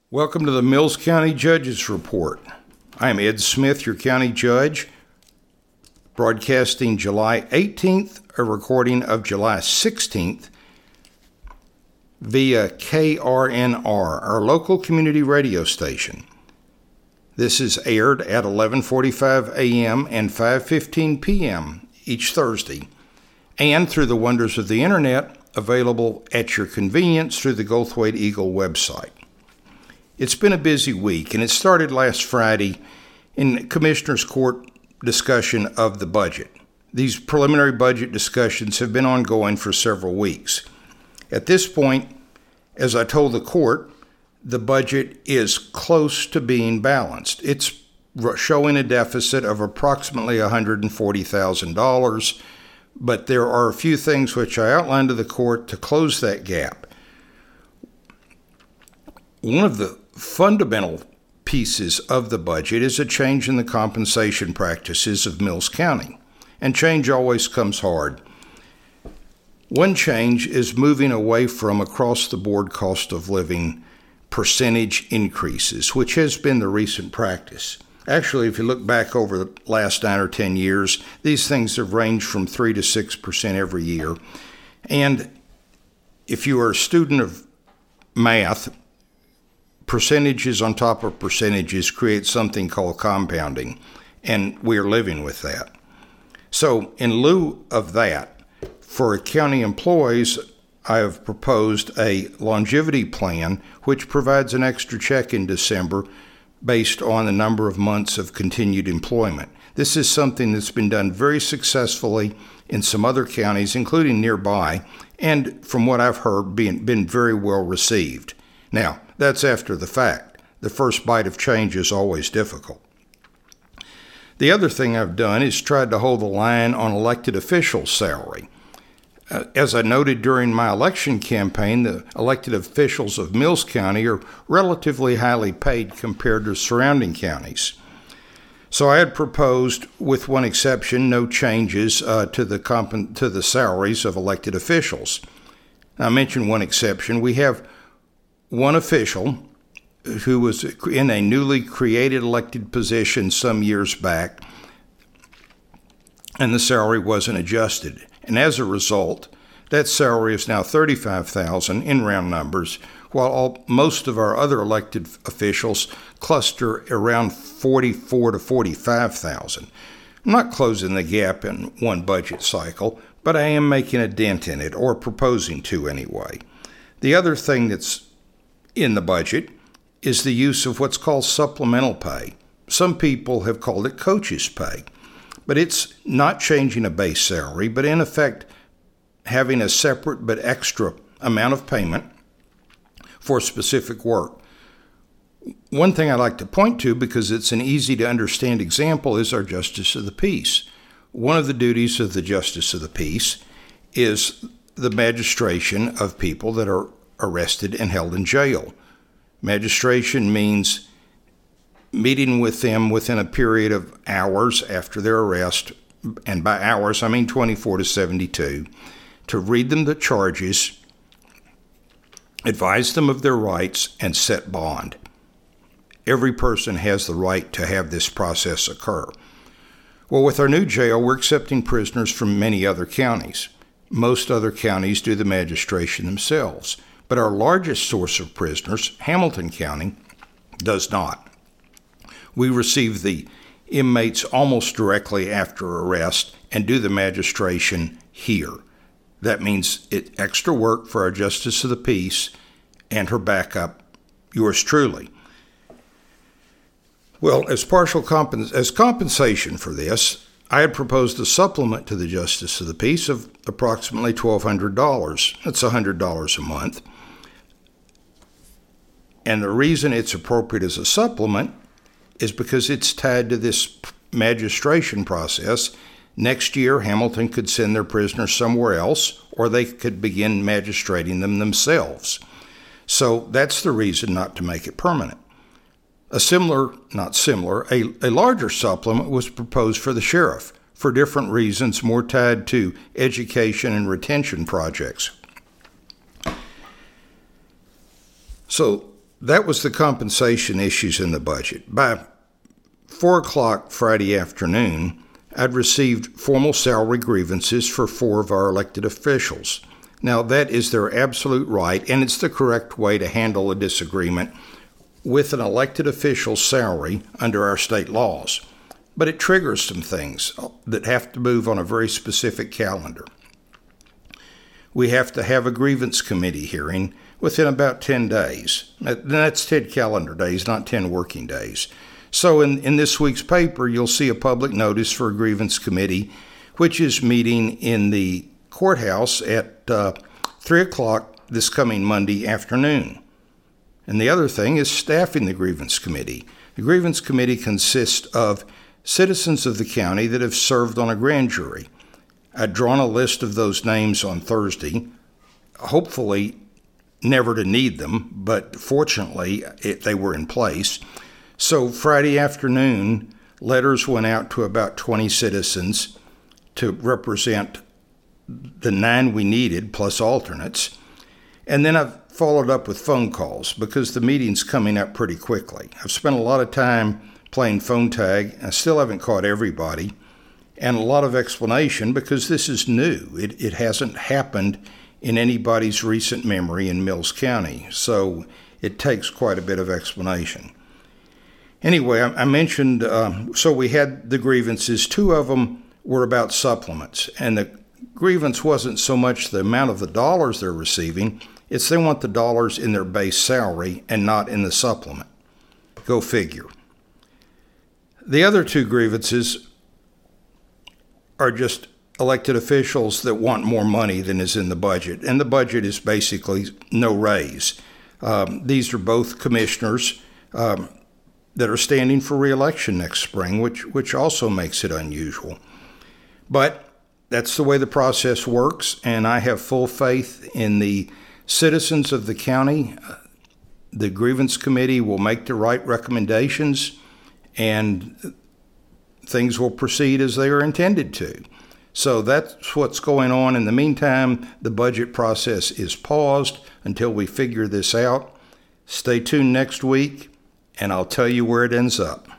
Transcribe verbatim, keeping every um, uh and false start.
Welcome to the Mills County Judges Report. I am Ed Smith, your county judge, broadcasting July eighteenth, a recording of July sixteenth via K R N R, our local community radio station. This is aired at eleven forty-five a.m. and five fifteen p.m. each Thursday, and through the wonders of the internet, available at your convenience through the Goldthwait Eagle website. It's been a busy week, and it started last Friday in Commissioner's Court discussion of the budget. These preliminary budget discussions have been ongoing for several weeks. At this point, as I told the court, the budget is close to being balanced. It's showing a deficit of approximately one hundred forty thousand dollars, but there are a few things which I outlined to the court to close that gap. One of the fundamental pieces of the budget is a change in the compensation practices of Mills County, and change always comes hard. One change is moving away from across-the-board cost of living percentage increases, which has been the recent practice. Actually, if you look back over the last nine or ten years, these things have ranged from three to six percent every year. And if you are a student of math, percentages on top of percentages create something called compounding, and we are living with that. So in lieu of that, for county employees, I have proposed a longevity plan which provides an extra check in December based on the number of months of continued employment. This is something that's been done very successfully in some other counties, including nearby, and from what I've heard, been, been very well received. Now, that's after the fact. The first bite of change is always difficult. The other thing I've done is tried to hold the line on elected officials' salary. Uh, as I noted during my election campaign, the elected officials of Mills County are relatively highly paid compared to surrounding counties. So I had proposed, with one exception, no changes uh, to the comp- to the salaries of elected officials. Now, I mentioned one exception. We have one official who was in a newly created elected position some years back, and the salary wasn't adjusted. And as a result, that salary is now thirty-five thousand dollars in round numbers, while all, most of our other elected officials cluster around forty-four to forty-five thousand dollars. I'm not closing the gap in one budget cycle, but I am making a dent in it, or proposing to anyway. The other thing that's in the budget is the use of what's called supplemental pay. Some people have called it coach's pay, but it's not changing a base salary, but in effect having a separate but extra amount of payment for specific work. One thing I'd like to point to, because it's an easy to understand example, is our Justice of the Peace. One of the duties of the Justice of the Peace is the magistration of people that are arrested and held in jail. Magistration means meeting with them within a period of hours after their arrest, and by hours I mean twenty-four to seventy-two, to read them the charges, advise them of their rights, and set bond. Every person has the right to have this process occur. Well, with our new jail, we're accepting prisoners from many other counties. Most other counties do the magistration themselves, but our largest source of prisoners, Hamilton County, does not. We receive the inmates almost directly after arrest and do the magistration here. That means it extra work for our Justice of the Peace and her backup, yours truly. Well, as partial compens- as compensation for this, I had proposed a supplement to the Justice of the Peace of approximately twelve hundred dollars. That's one hundred dollars a month. And the reason it's appropriate as a supplement is because it's tied to this magistration process. Next year, Hamilton could send their prisoners somewhere else, or they could begin magistrating them themselves. So that's the reason not to make it permanent. A similar, not similar, a, a larger supplement was proposed for the sheriff for different reasons, more tied to education and retention projects. So that was the compensation issues in the budget. By four o'clock Friday afternoon, I'd received formal salary grievances for four of our elected officials. Now, that is their absolute right, and it's the correct way to handle a disagreement with an elected official's salary under our state laws. But it triggers some things that have to move on a very specific calendar. We have to have a grievance committee hearing within about ten days. That's ten calendar days, not ten working days. So in, in this week's paper, you'll see a public notice for a grievance committee, which is meeting in the courthouse at uh, three o'clock this coming Monday afternoon. And the other thing is staffing the grievance committee. The grievance committee consists of citizens of the county that have served on a grand jury. I'd drawn a list of those names on Thursday, hopefully never to need them, but fortunately it, they were in place. So Friday afternoon, letters went out to about twenty citizens to represent the nine we needed, plus alternates. And then I've followed up with phone calls because the meeting's coming up pretty quickly. I've spent a lot of time playing phone tag. I still haven't caught everybody. And a lot of explanation because this is new. It, it hasn't happened in anybody's recent memory in Mills County. So it takes quite a bit of explanation. Anyway, I, I mentioned, um, so we had the grievances. Two of them were about supplements. And the grievance wasn't so much the amount of the dollars they're receiving, it's they want the dollars in their base salary and not in the supplement. Go figure. The other two grievances are just elected officials that want more money than is in the budget, and the budget is basically no raise. Um, these are both commissioners um, that are standing for re-election next spring, which which also makes it unusual. But that's the way the process works, and I have full faith in the citizens of the county. The grievance committee will make the right recommendations, and things will proceed as they are intended to. So that's what's going on. In the meantime, the budget process is paused until we figure this out. Stay tuned next week, and I'll tell you where it ends up.